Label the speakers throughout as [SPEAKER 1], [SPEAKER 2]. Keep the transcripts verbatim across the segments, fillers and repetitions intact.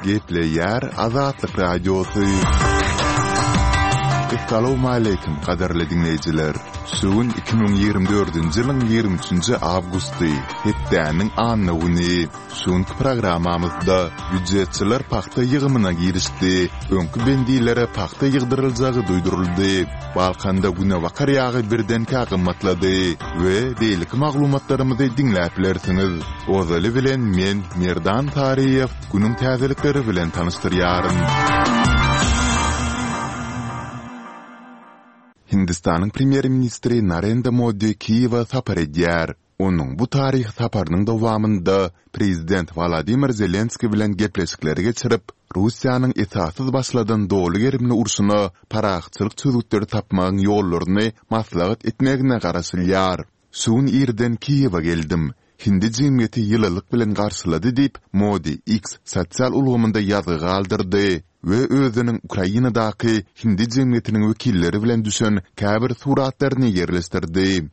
[SPEAKER 1] Gepleyer Azatlyk Radiosu. Assalamu alaykum qadarly dinleyijiler. Sugun iki ming ýygrimi dördünji ýylyň ýygrimi üçünji awgusty, hepdäniň anyny güni. Sugun programmamyzda büdjetçiler paxta ýygymyna girişdi. Öňkü bendilere paxta ýygdyryljagy duýduruldy. Balkanda güne wakar ýagy birden kagymmatlady we beýlik maglumatlarymyzy dinläp bilersiňiz. Ozaly bilen men Merdan Tariýew günüň täzelikleri bilen tanıştyrýarym. Hindistanyň premier ministri Narendra Modi Kiýewa sapar edýär. Onuň bu taryh saparynyň dowamynda prezident Vladimir Zelenskiy bilen gepleşikleri geçirip, Russiýanyň esassız başladan dolu gerimli urşuny, paraxçylyk çözükleri tapmagyň ýollaryny maslahat etmegine garaşylýar. Sugun ýerden Kiýewa geldim. Hindi jemgyýeti ýylylyk bilen garşylady diýip Modi X sosial ulgamynda ýazy galdyrdy we özüniň Ukrainadaky Hindi jemgyýetiniň wekilleri bilen düşen käbir suratlaryny ýerleşdirdi.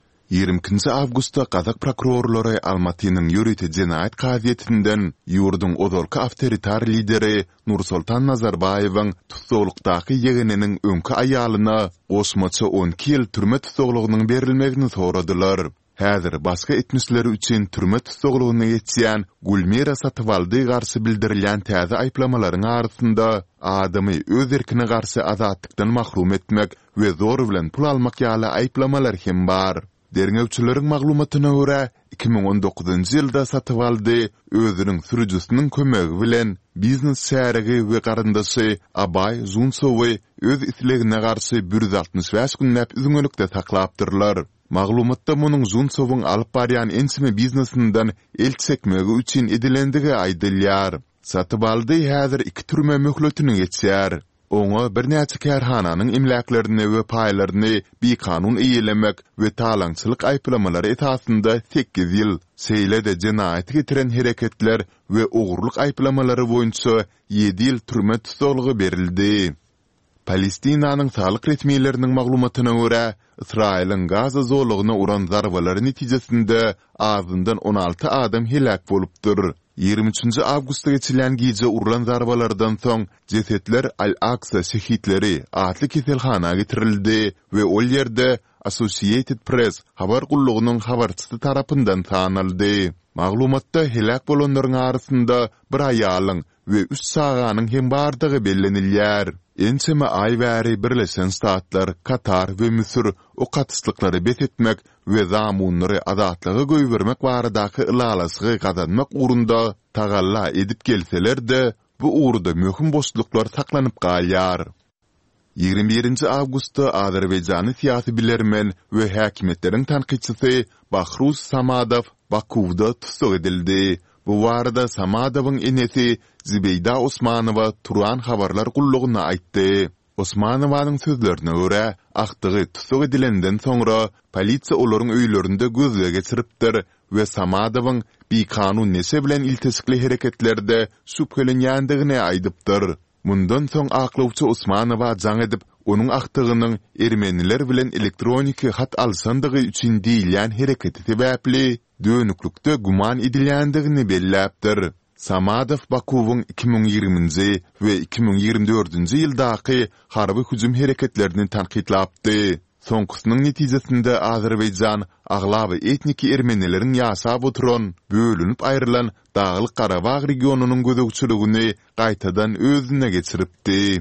[SPEAKER 1] ýygrimi awgustda Kazak prokurorlary Almatynyň ýürüti jenaýat gazetininden ýurduň ozalky awtoritar lideri Nursultan Nazarbayewiň tutsaglykdaky ýegeniniň öňkü aýalyna osmaça on iki ýyl türme tutsaglygynyň berilmegini soradylar. Häzir başga etmişleri üçin türme tutsaglygyny geçýän Gulmira Satyvaldy garşy bildirilýän täze aýplamalaryň arasynda adamy öz erkine garşy azatlykdan mahrum etmek we zor bilen pul almak ýaly aýplamalar hem bar. Derňewçileriň maglumatyna görä, iki ming on dokuzynjy ýylda Satyvaldy özüniň sürüjüsiniň kömegi bilen biznes şäherigi we garyndaşy Abay Zunsowy öz islegine garşy bir yüz altmış beş günläp üzüňlükde saklapdyrlar. Maglumatda munyň Zunsowyň alyp barýan ensime biznesinden el çekmegi üçin edilendigi aýdylýar. Satyvaldy häzir iki türme möhletini geçýär. Oňa bir näçe kärhananyň imlaklerini we paýlaryny bekanun eýelemek we talaňçylyk aýplamalary esasynda sekiz ýyl, seýlede jenaýat getiren hereketler we ogurlyk aýplamalary boýunça ýedi ýyl türme tutsaglygy berildi. Palestinanyň sağlyk resmiýetleriniň maglumatyna görä, İsrail'in Gaza zolugyna uran zarbalary netijesinde azyndan on alty adam helak bolupdyr. ýygrimi üçünji awgustda geçilen gije urulan zarbalardan soň jesetler Al-Aqsa şehitleri atly keselhana getirildi we ol ýerde Associated Press habar gullugynyň habarçysy tarapyndan tanyldy. Maglumatda helak bolanlaryň arasynda bir aýalyň we üç saganyň hem bardygy bellenilýär. Enseme ay bäri Birleşen Ştatlar, Katar we Misir o katyslyklary betetmek we zamunlary azatlygy göýbermek baradaky ılalasy gazanmak uğrunda tagalla edip gelseler de bu uğurda möhüm boşluklar saklanyp galýar. ýygrimi birinji awgustda Azerbaýjany syýasy bilermen we häkimetleriň tanqidçisi Bahruz Samadow Bakuwda tutsag edildi. Bu warada Samadowyň enesi Zibeyda Osmanowa Turan habarlar gullugyna aýtdy. Osmanowanyň sözlerine görä, akdygy tutsag edilenden soňra polisiýa olaryň öýlerinde gözle geçiripdir we Samadowyň bekanun nese bilen iltisikli hereketlerde şüphelenýändigini aýdypdyr. Mundan soň aklawçy Osmanowa jaň edip, onuň akdygynyň Ermeniler bilen elektroniki hat alsandygy üçin diýilýän hereketi sebäpli dönüklükde guman edilýändigini belläpdir. Samadow Bakuwyň iki ming ýygrimiňji we iki ming ýygrimi dördünji ýyldaky harby hüjüm hereketlerini tanqidlapdy. Soňkusynyň netijesinde Azerbaýjan aglaby etniki ermenileriň ýaşap oturan, bölünip aýrylan Daglyk Garabag regionunyň gözegçiligini gaýtadan özüne geçiripdi.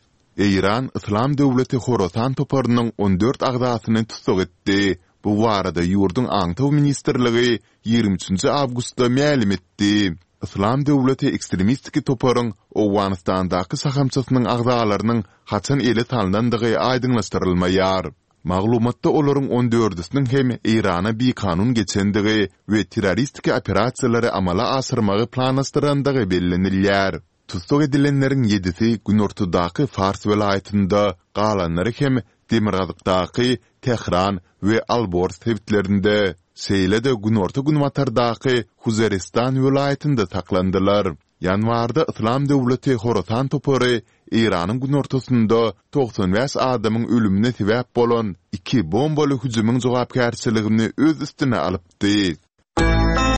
[SPEAKER 1] Eýran Islam döwleti Horasan toparynyň on dört agdasyny tutsag etdi. Bu warada ýurdun aňtaw ministrligi ýygrimi üçünji awgustda ma'lum etdi. İslam döwleti ekstremistiki toparyň Owganistandaky sahamçysynyň agzalarynyň haçan ele tanlandygy aýdynlaşdyrylmaýar. Maglumatda olaryň on dördüsiniň hem Irana bekanun geçendigi we terroristiki operasiýalary amala asyrmagy planlaşdyrandygy bellenilýär. Tutsag edilenleriň yedisi gün ortadaky Fars welaýatynda, galanlary hem Demirgazykdaky Tehran we Alborz hewitlerinde, seýlede gün orta gün matardaky Huzeristan welaýatynda saklandylar. Yanwarda İslam döwleti Horasan topary Iranyň gün ortasynda doksan beş adamyň ölümine sebäp bolan iki bombaly hüjümyň jogapkärçiligini öz üstüne alypdy.